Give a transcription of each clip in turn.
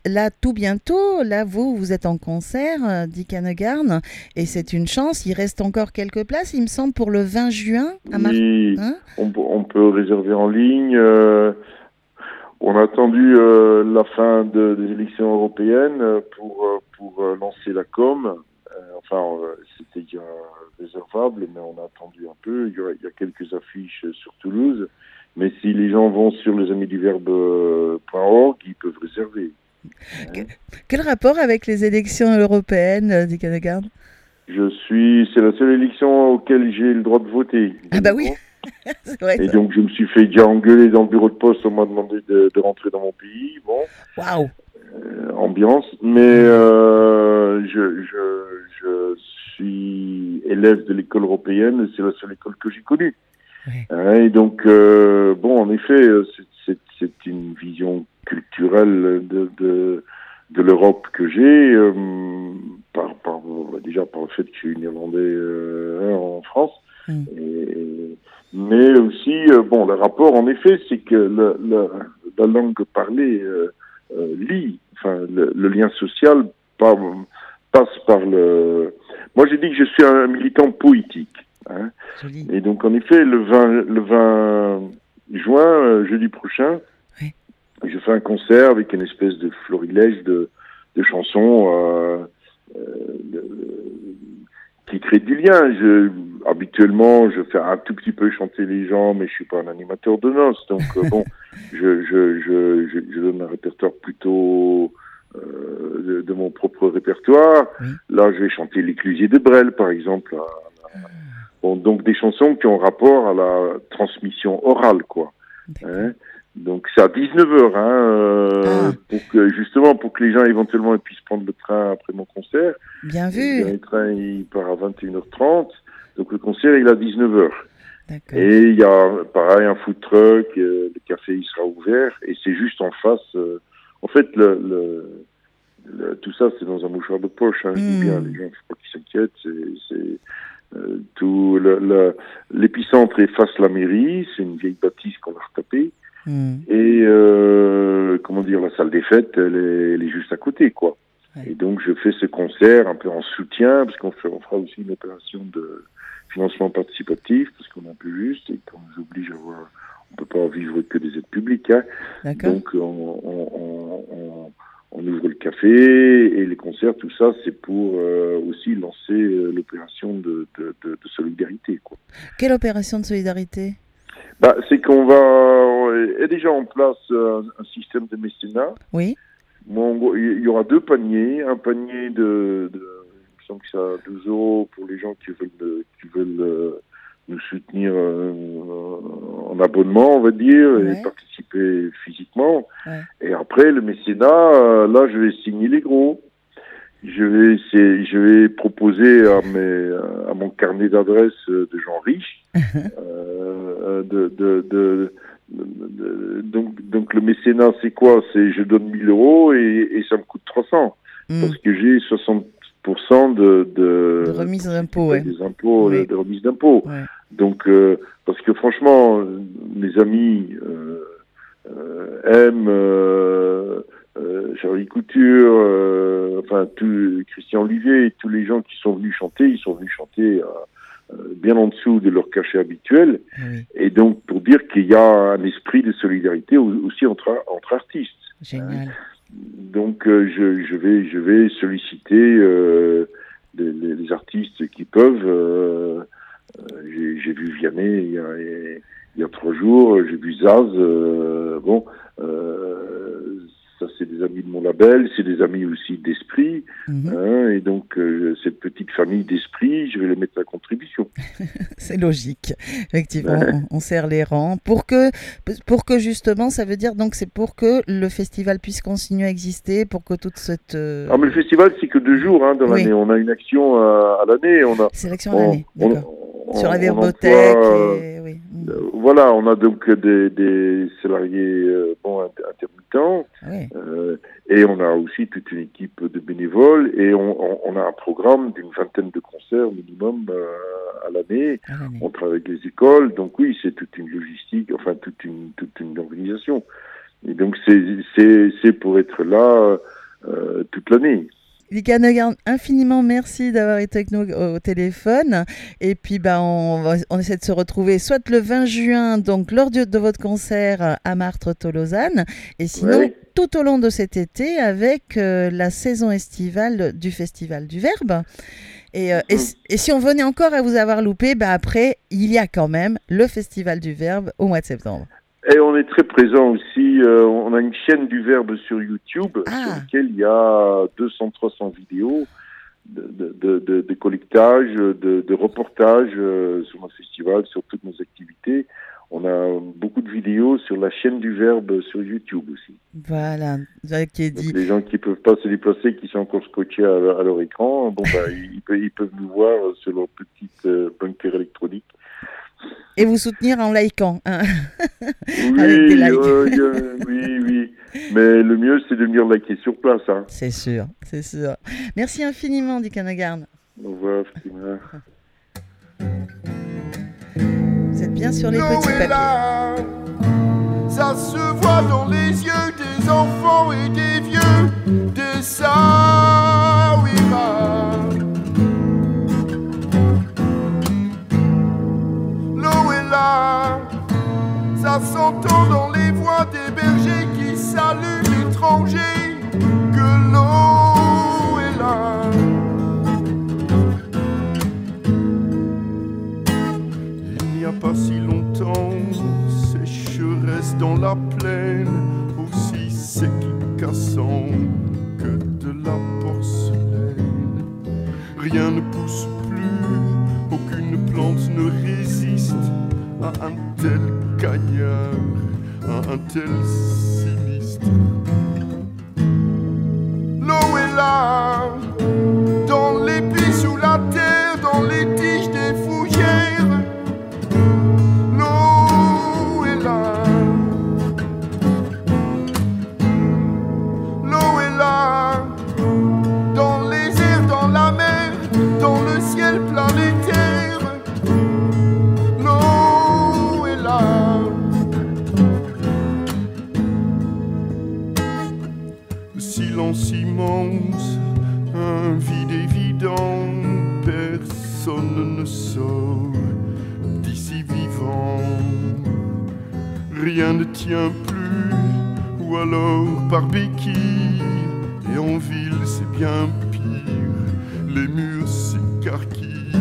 là, tout bientôt, là, vous êtes en concert, Dick Hanegarn, et c'est une chance. Il reste encore quelques places, il me semble, pour le 20 juin à Oui, Hein. on peut réserver en ligne. On a attendu la fin des élections européennes pour lancer la com. C'était déjà réservable, mais on a attendu un peu. Il y a quelques affiches sur Toulouse. Mais si les gens vont sur lesamidduverbe.org, ils peuvent réserver. Que- Hein. Quel rapport avec les élections européennes, Dick Hanegarn? C'est la seule élection auquel j'ai le droit de voter, de Ah bah oui, nouveau. c'est vrai Et ça. donc, je me suis fait déjà engueuler dans le bureau de poste. On m'a demandé de rentrer dans mon pays. Bon, Waouh. ambiance. Mais Hmm. je suis élève de l'école européenne. C'est la seule école que j'ai connue. Ouais. Hein, et donc, bon, en effet, c'est une vision culturelle de l'Europe que j'ai, déjà par le fait que je suis néerlandais en France. Hmm. Et, mais aussi, bon, le rapport, en effet, c'est que la langue parlée lie, enfin, le lien social par- passe par le... Moi, j'ai dit que je suis un militant poétique. Hein. Joli. Et donc, en effet, le 20 juin, jeudi prochain, Ouais. je fais un concert avec une espèce de florilège de chansons de- qui créent du lien. Habituellement, je fais un tout petit peu chanter les gens, mais je suis pas un animateur de noces. Donc, bon, je donne un répertoire plutôt de mon propre répertoire. Oui. Là, je vais chanter l'Éclusier de Brel, par exemple. Bon, donc des chansons qui ont rapport à la transmission orale, quoi. D'accord. Hein. Donc c'est à 19h, hein, Ah, justement pour que les gens éventuellement puissent prendre le train après mon concert. bien Et le vu. dernier train il part à 21h30, donc le concert il est à 19h. D'accord. Et il y a pareil un food truck, le café il sera ouvert et c'est juste en face. En fait tout ça c'est dans un mouchoir de poche, hein, je dis bien, les Hmm. gens faut pas qu'ils s'inquiètent, tout l'épicentre est face à la mairie, c'est une vieille bâtisse qu'on a retapée. Hmm. Et comment dire, la salle des fêtes, elle est juste à côté, quoi. Ouais. Et donc je fais ce concert un peu en soutien, parce on fera aussi une opération de financement participatif, parce qu'on est un peu juste, et qu'on nous oblige à avoir, on peut pas vivre que des aides publiques, hein. D'accord. Donc on ouvre le café et les concerts, tout ça, c'est pour aussi lancer l'opération de solidarité, quoi. Quelle opération de solidarité? Bah, c'est qu'on va est déjà en place un système de mécénat. Oui. Bon, en gros, il y aura deux paniers, un panier il me semble que c'est à 12 euros pour les gens qui veulent nous soutenir en abonnement, on va dire, et Ouais. participer physiquement. Ouais. Et après, le mécénat, là, je vais signer les gros. Je vais proposer à mon carnet d'adresses de gens riches donc le mécénat, c'est quoi? C'est je donne 1000 euros et ça me coûte 300 Hmm. parce que j'ai 60% De remise pour ceux qui d'impôt, payent ouais. des impôts, Oui. de remise d'impôts. Ouais. Donc, parce que franchement, mes amis aiment Charlie Couture, enfin, Christian Olivier et tous les gens qui sont venus chanter, ils sont venus chanter bien en dessous de leur cachet habituel. Eh oui. Et donc, pour dire qu'il y a un esprit de solidarité aussi entre artistes. Hein. Génial. Donc, je vais solliciter les artistes qui peuvent. J'ai vu Vianney il y a 3 jours, j'ai vu Zaz. Bon, ça c'est des amis de mon label, c'est des amis aussi d'esprit. Mhm. Hein, et donc, cette petite famille d'esprit, je vais les mettre à contribution. C'est logique. Effectivement, on serre les rangs pour que justement, ça veut dire donc c'est pour que le festival puisse continuer à exister, pour que toute cette Ah, mais le festival, c'est que 2 jours hein, dans oui, l'année. On a une action à l'année. sélection à On, l'année, on, d'accord. Sur la on verbothèque emploie. et oui. Hmm. Voilà, on a donc des salariés intermittents Oui, euh, et on a aussi toute une équipe de bénévoles et on a un programme d'une vingtaine de concerts minimum à l'année. à l'année. On travaille avec les écoles, donc oui, c'est toute une logistique, enfin toute une organisation. Et donc c'est pour être là toute l'année. Lika Neugarn, infiniment merci d'avoir été avec nous au téléphone. Et puis, on essaie de se retrouver soit le 20 juin, donc lors de votre concert à Martres-Tolosane, et sinon tout au long de cet été avec la saison estivale du Festival du Verbe. Et si on venait encore à vous avoir loupé, après, il y a quand même le Festival du Verbe au mois de septembre. Et on est très présent aussi. On a une chaîne du Verbe sur YouTube sur laquelle il y a 200-300 vidéos de collectage, de reportages sur nos festivals, sur toutes nos activités. On a beaucoup de vidéos sur la chaîne du Verbe sur YouTube aussi. Voilà, qui est dit. Donc les gens qui ne peuvent pas se déplacer, qui sont encore scotchés à leur écran, ils peuvent nous voir sur leur petite bunker électronique. Et vous soutenir en likant. Hein. Oui, avec des likes. Oui. Mais le mieux, c'est de venir liker sur place. Hein. C'est sûr. Merci infiniment, Lika Neugarn. Au revoir, Fatima. Vous êtes bien sur les petits papiers. Là, ça se voit dans les yeux des enfants et des vieux de Saouira. L'eau est là, ça s'entend dans les voix des bergers qui saluent l'étranger. Que l'eau est là. Il n'y a pas si longtemps, sécheresse dans la plaine, aussi sec et cassant que de la porcelaine. Rien ne pousse plus, aucune plante ne résiste à un tel cagnard, à un tel sinistre. L'eau est là, dans les puits sous la terre, dans les tiges des fougères. L'eau est là. L'eau est là, dans les airs, dans la mer, dans le ciel planétaire. L'eau est là. Le silence immense, un vide évident, personne ne sort d'ici vivant. Rien ne tient plus, ou alors par béquille, et en ville c'est bien pire, les murs s'écarquillent.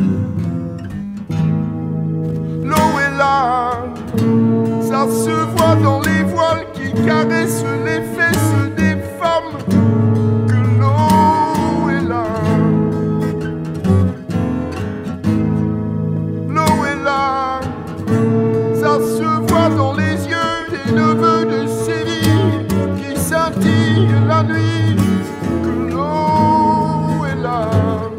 L'eau est là, ça se voit dans les voiles qui caressent les fesses des femmes. Que l'eau est là. L'eau est là, ça se voit dans les yeux des neveux de Séville qui scintillent la nuit. Que l'eau est là.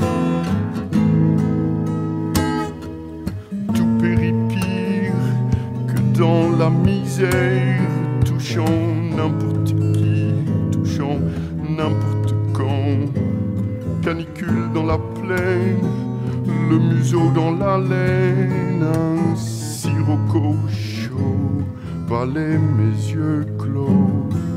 Tout périt pire que dans la misère, touchant n'importe qui, touchant n'importe quand. Canicule dans la plaine, le museau dans la laine, un sirocco chaud balaie mes yeux clos.